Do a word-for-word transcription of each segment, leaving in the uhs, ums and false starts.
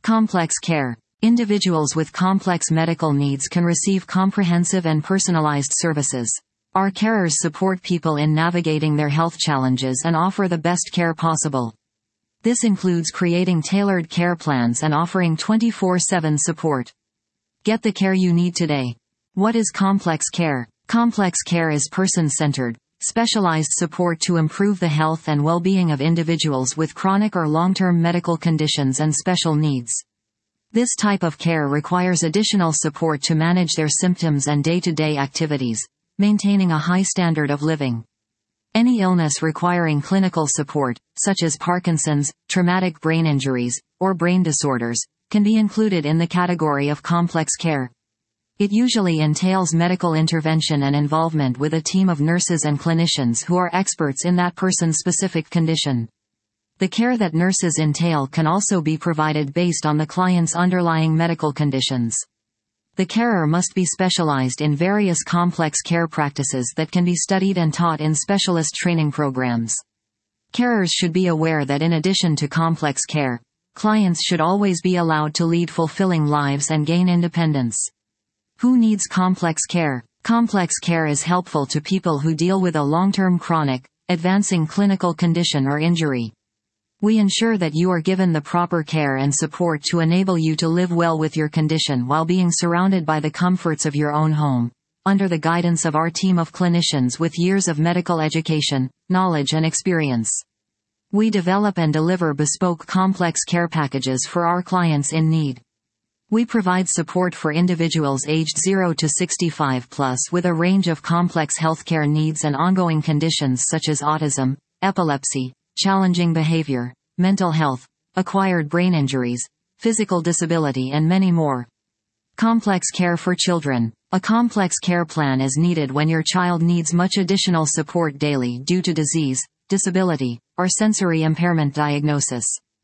Complex care. Individuals with complex medical needs can receive comprehensive and personalized services. Our carers support people in navigating their health challenges and offer the best care possible. This includes creating tailored care plans and offering twenty-four seven support. Get the care you need today. What is complex care? Complex care is person-centered, specialized support to improve the health and well-being of individuals with chronic or long-term medical conditions and special needs. This type of care requires additional support to manage their symptoms and day-to-day activities, maintaining a high standard of living. Any illness requiring clinical support, such as Parkinson's, traumatic brain injuries, or brain disorders, can be included in the category of complex care. It usually entails medical intervention and involvement with a team of nurses and clinicians who are experts in that person's specific condition. The care that nurses entail can also be provided based on the client's underlying medical conditions. The carer must be specialized in various complex care practices that can be studied and taught in specialist training programs. Carers should be aware that in addition to complex care, clients should always be allowed to lead fulfilling lives and gain independence. Who needs complex care? Complex care is helpful to people who deal with a long-term chronic, advancing clinical condition or injury. We ensure that you are given the proper care and support to enable you to live well with your condition while being surrounded by the comforts of your own home, under the guidance of our team of clinicians with years of medical education, knowledge and experience. We develop and deliver bespoke complex care packages for our clients in need. We provide support for individuals aged zero to sixty-five plus with a range of complex healthcare needs and ongoing conditions such as autism, epilepsy, challenging behavior, mental health, acquired brain injuries, physical disability and many more. Complex care for children. A complex care plan is needed when your child needs much additional support daily due to disease, disability, or sensory impairment diagnosis.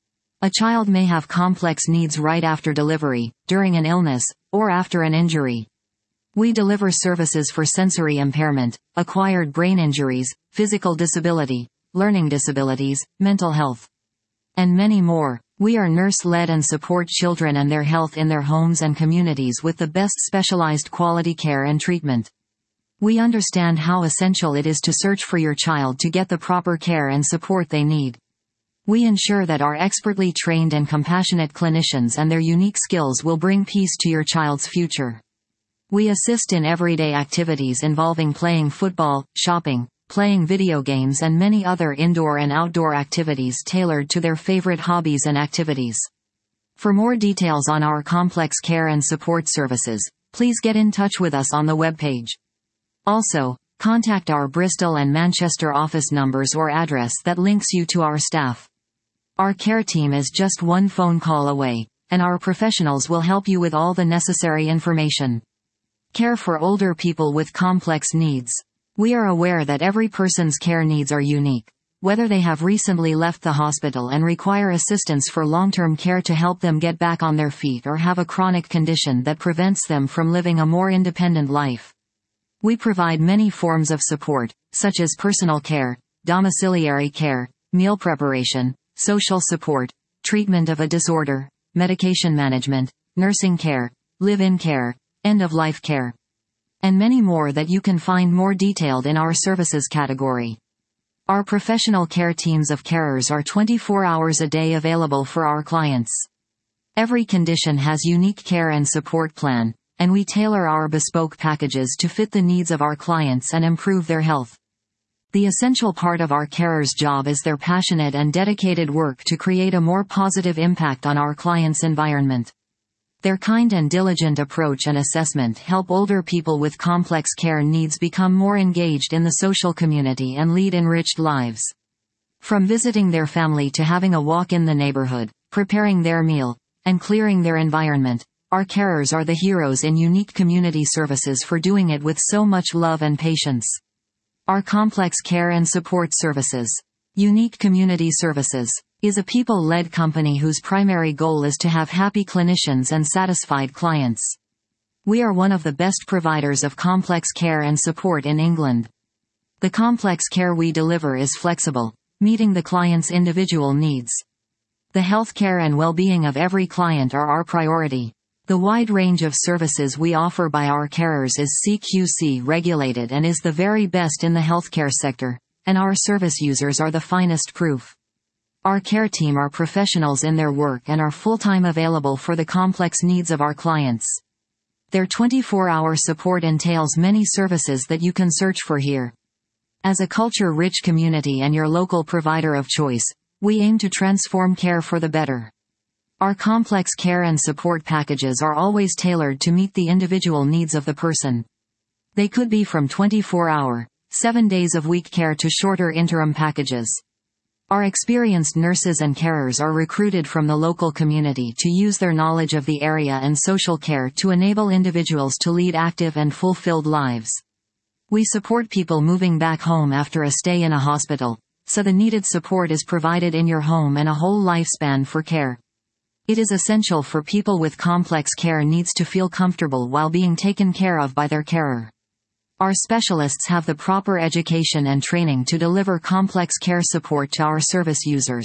A child may have complex needs right after delivery, during an illness, or after an injury. We deliver services for sensory impairment, acquired brain injuries, physical disability, learning disabilities, mental health, and many more. We are nurse-led and support children and their health in their homes and communities with the best specialized quality care and treatment. We understand how essential it is to search for your child to get the proper care and support they need. We ensure that our expertly trained and compassionate clinicians and their unique skills will bring peace to your child's future. We assist in everyday activities involving playing football, shopping, playing video games and many other indoor and outdoor activities tailored to their favorite hobbies and activities. For more details on our complex care and support services, please get in touch with us on the webpage. Also, contact our Bristol and Manchester office numbers or address that links you to our staff. Our care team is just one phone call away, and our professionals will help you with all the necessary information. Care for older people with complex needs. We are aware that every person's care needs are unique. Whether they have recently left the hospital and require assistance for long-term care to help them get back on their feet or have a chronic condition that prevents them from living a more independent life. We provide many forms of support, such as personal care, domiciliary care, meal preparation, social support, treatment of a disorder, medication management, nursing care, live-in care, end-of-life care, and many more that you can find more detailed in our services category. Our professional care teams of carers are twenty-four hours a day available for our clients. Every condition has unique care and support plan, and we tailor our bespoke packages to fit the needs of our clients and improve their health. The essential part of our carers' job is their passionate and dedicated work to create a more positive impact on our clients' environment. Their kind and diligent approach and assessment help older people with complex care needs become more engaged in the social community and lead enriched lives. From visiting their family to having a walk in the neighborhood, preparing their meal, and clearing their environment, our carers are the heroes in unique community services for doing it with so much love and patience. Our complex care and support services. Unique Community Services is a people-led company whose primary goal is to have happy clinicians and satisfied clients. We are one of the best providers of complex care and support in England. The complex care we deliver is flexible, meeting the client's individual needs. The healthcare and well-being of every client are our priority. The wide range of services we offer by our carers is C Q C regulated and is the very best in the healthcare sector, and our service users are the finest proof. Our care team are professionals in their work and are full-time available for the complex needs of our clients. Their twenty-four hour support entails many services that you can search for here. As a culture-rich community and your local provider of choice, we aim to transform care for the better. Our complex care and support packages are always tailored to meet the individual needs of the person. They could be from twenty-four hour, seven days of week care to shorter interim packages. Our experienced nurses and carers are recruited from the local community to use their knowledge of the area and social care to enable individuals to lead active and fulfilled lives. We support people moving back home after a stay in a hospital, so the needed support is provided in your home and a whole lifespan for care. It is essential for people with complex care needs to feel comfortable while being taken care of by their carer. Our specialists have the proper education and training to deliver complex care support to our service users.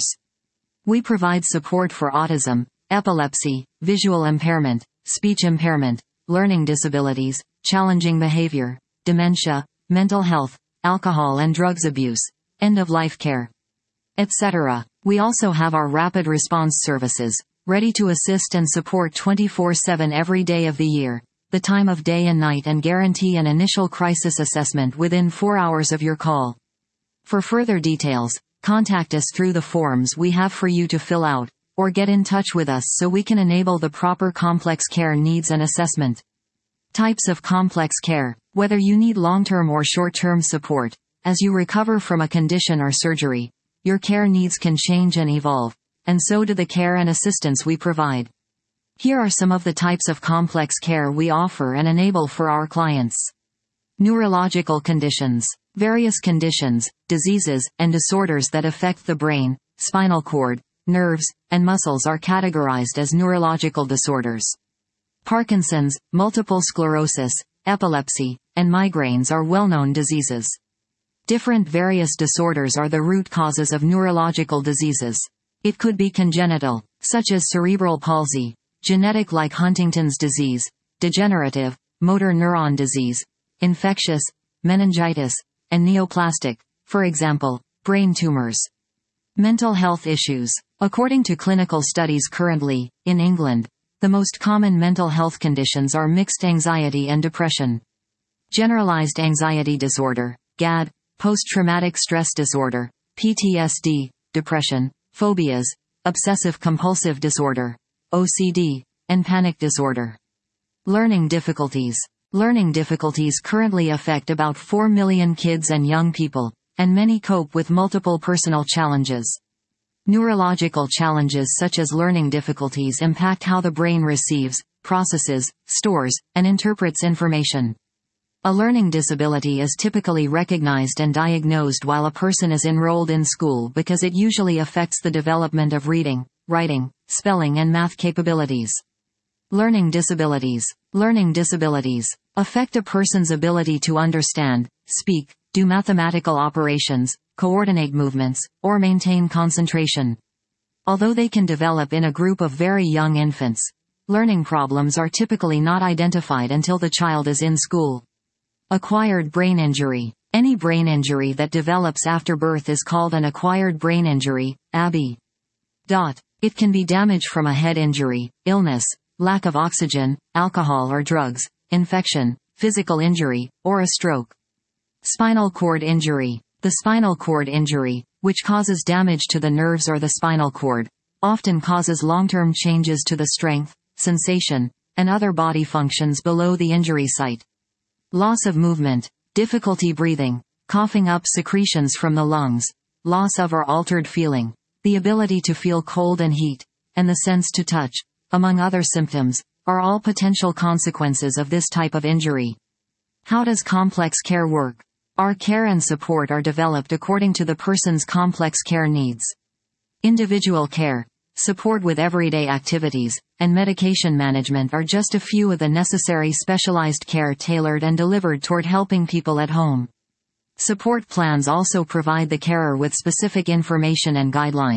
We provide support for autism, epilepsy, visual impairment, speech impairment, learning disabilities, challenging behavior, dementia, mental health, alcohol and drugs abuse, end-of-life care, et cetera. We also have our rapid response services, ready to assist and support twenty-four seven every day of the year, the time of day and night, and guarantee an initial crisis assessment within four hours of your call. For further details, contact us through the forms we have for you to fill out, or get in touch with us so we can enable the proper complex care needs and assessment. Types of complex care. Whether you need long-term or short-term support, as you recover from a condition or surgery, your care needs can change and evolve, and so do the care and assistance we provide. Here are some of the types of complex care we offer and enable for our clients. Neurological conditions. Various conditions, diseases, and disorders that affect the brain, spinal cord, nerves, and muscles are categorized as neurological disorders. Parkinson's, multiple sclerosis, epilepsy, and migraines are well-known diseases. Different various disorders are the root causes of neurological diseases. It could be congenital, such as cerebral palsy, genetic like Huntington's disease, degenerative, motor neuron disease, infectious, meningitis, and neoplastic, for example, brain tumors. Mental health issues. According to clinical studies currently, in England, the most common mental health conditions are mixed anxiety and depression. Generalized anxiety disorder, G A D, post-traumatic stress disorder, P T S D, depression, phobias, obsessive-compulsive disorder, O C D, and panic disorder. Learning difficulties. Learning difficulties currently affect about four million kids and young people, and many cope with multiple personal challenges. Neurological challenges such as learning difficulties impact how the brain receives, processes, stores, and interprets information. A learning disability is typically recognized and diagnosed while a person is enrolled in school because it usually affects the development of reading, writing, spelling and math capabilities. Learning disabilities. Learning disabilities affect a person's ability to understand, speak, do mathematical operations, coordinate movements, or maintain concentration. Although they can develop in a group of very young infants, learning problems are typically not identified until the child is in school. Acquired brain injury. Any brain injury that develops after birth is called an acquired brain injury, A B I. It can be damage from a head injury, illness, lack of oxygen, alcohol or drugs, infection, physical injury, or a stroke. Spinal cord injury. The spinal cord injury, which causes damage to the nerves or the spinal cord, often causes long-term changes to the strength, sensation, and other body functions below the injury site. Loss of movement, difficulty breathing, coughing up secretions from the lungs, loss of or altered feeling, the ability to feel cold and heat, and the sense to touch, among other symptoms, are all potential consequences of this type of injury. How does complex care work? Our care and support are developed according to the person's complex care needs. Individual care, support with everyday activities, and medication management are just a few of the necessary specialized care tailored and delivered toward helping people at home. Support plans also provide the carer with specific information and guidelines,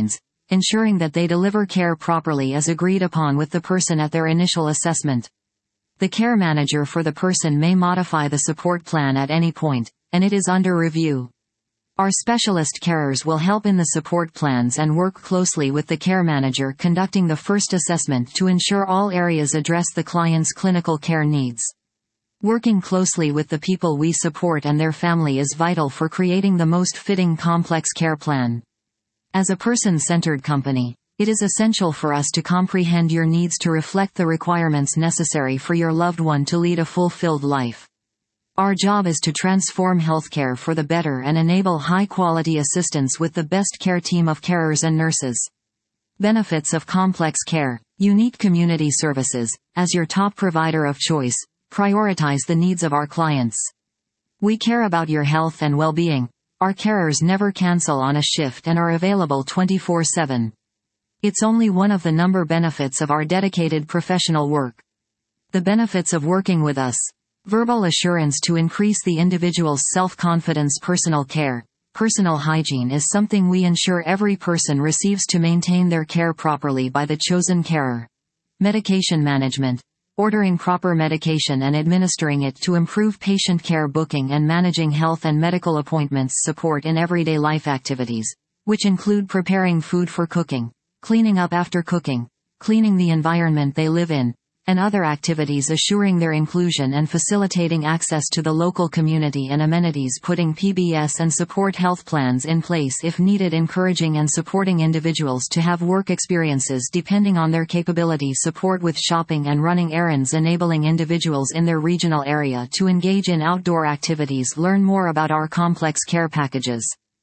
ensuring that they deliver care properly as agreed upon with the person at their initial assessment. The care manager for the person may modify the support plan at any point, and it is under review. Our specialist carers will help in the support plans and work closely with the care manager conducting the first assessment to ensure all areas address the client's clinical care needs. Working closely with the people we support and their family is vital for creating the most fitting complex care plan. As a person-centered company, it is essential for us to comprehend your needs to reflect the requirements necessary for your loved one to lead a fulfilled life. Our job is to transform healthcare for the better and enable high-quality assistance with the best care team of carers and nurses. Benefits of complex care. Unique Community Services, as your top provider of choice, prioritize the needs of our clients. We care about your health and well-being. Our carers never cancel on a shift and are available twenty-four seven. It's only one of the number benefits of our dedicated professional work. The benefits of working with us. Verbal assurance to increase the individual's self-confidence. Personal care. Personal hygiene is something we ensure every person receives to maintain their care properly by the chosen carer. Medication management. Ordering proper medication and administering it to improve patient care. Booking and managing health and medical appointments. Support in everyday life activities, which include preparing food for cooking, cleaning up after cooking, cleaning the environment they live in, and other activities. Assuring their inclusion and facilitating access to the local community and amenities. Putting P B S and support health plans in place if needed. Encouraging and supporting individuals to have work experiences depending on their capability. Support with shopping and running errands. Enabling individuals in their regional area to engage in outdoor activities. Learn more about our complex care packages.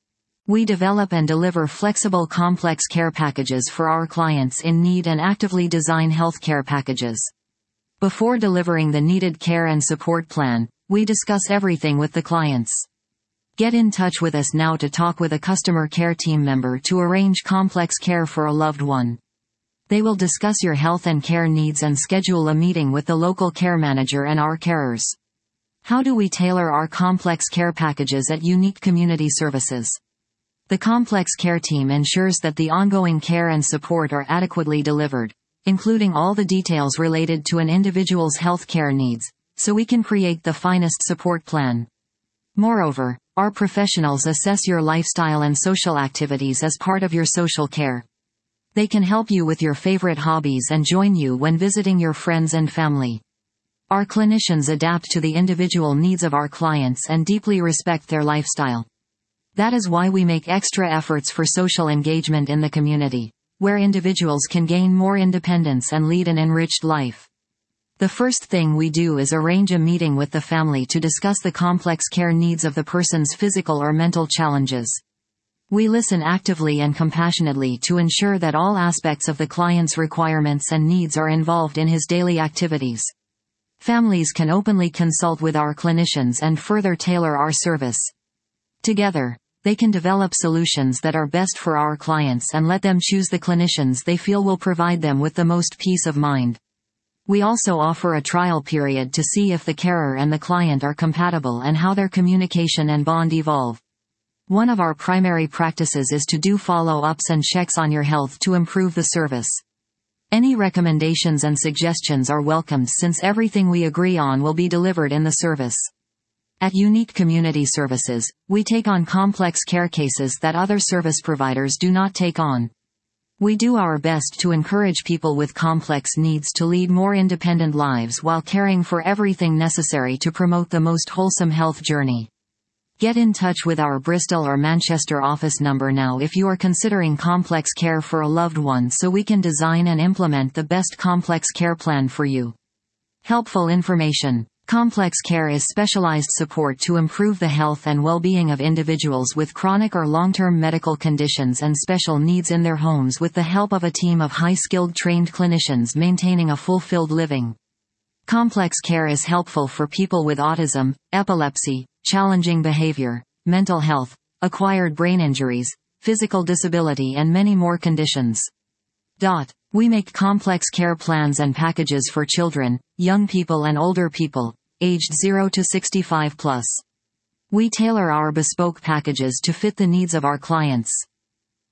We develop and deliver flexible complex care packages for our clients in need and actively design healthcare packages. Before delivering the needed care and support plan, we discuss everything with the clients. Get in touch with us now to talk with a customer care team member to arrange complex care for a loved one. They will discuss your health and care needs and schedule a meeting with the local care manager and our carers. How do we tailor our complex care packages at Unique Community Services? The complex care team ensures that the ongoing care and support are adequately delivered, including all the details related to an individual's health care needs, so we can create the finest support plan. Moreover, our professionals assess your lifestyle and social activities as part of your social care. They can help you with your favorite hobbies and join you when visiting your friends and family. Our clinicians adapt to the individual needs of our clients and deeply respect their lifestyle. That is why we make extra efforts for social engagement in the community, where individuals can gain more independence and lead an enriched life. The first thing we do is arrange a meeting with the family to discuss the complex care needs of the person's physical or mental challenges. We listen actively and compassionately to ensure that all aspects of the client's requirements and needs are involved in his daily activities. Families can openly consult with our clinicians and further tailor our service. Together, they can develop solutions that are best for our clients and let them choose the clinicians they feel will provide them with the most peace of mind. We also offer a trial period to see if the carer and the client are compatible and how their communication and bond evolve. One of our primary practices is to do follow-ups and checks on your health to improve the service. Any recommendations and suggestions are welcomed since everything we agree on will be delivered in the service. At Unique Community Services, we take on complex care cases that other service providers do not take on. We do our best to encourage people with complex needs to lead more independent lives while caring for everything necessary to promote the most wholesome health journey. Get in touch with our Bristol or Manchester office number now if you are considering complex care for a loved one so we can design and implement the best complex care plan for you. Helpful information. Complex care is specialized support to improve the health and well-being of individuals with chronic or long-term medical conditions and special needs in their homes with the help of a team of high-skilled trained clinicians maintaining a fulfilled living. Complex care is helpful for people with autism, epilepsy, challenging behavior, mental health, acquired brain injuries, physical disability and many more conditions. Dot. We make complex care plans and packages for children, young people and older people, aged zero to sixty-five plus. We tailor our bespoke packages to fit the needs of our clients.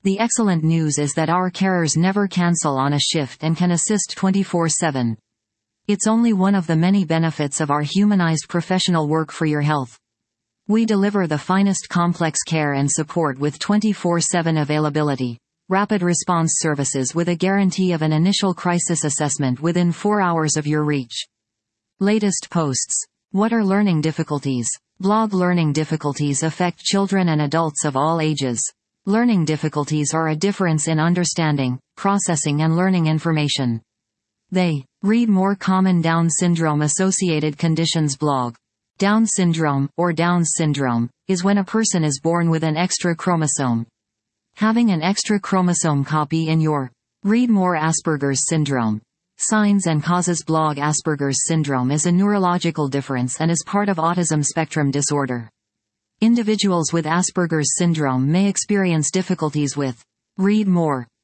The excellent news is that our carers never cancel on a shift and can assist twenty-four seven. It's only one of the many benefits of our humanized professional work for your health. We deliver the finest complex care and support with twenty-four seven availability, rapid response services with a guarantee of an initial crisis assessment within four hours of your reach. Latest posts. What are learning difficulties? Blog. Learning difficulties affect children and adults of all ages. Learning difficulties are a difference in understanding, processing and learning information. They. Read more. Common Down syndrome associated conditions. Blog. Down syndrome, or Down syndrome, is when a person is born with an extra chromosome. Having an extra chromosome copy in your. Read more. Asperger's syndrome. Signs and causes. Blog. Asperger's syndrome is a neurological difference and is part of autism spectrum disorder. Individuals with Asperger's syndrome may experience difficulties with. Read more.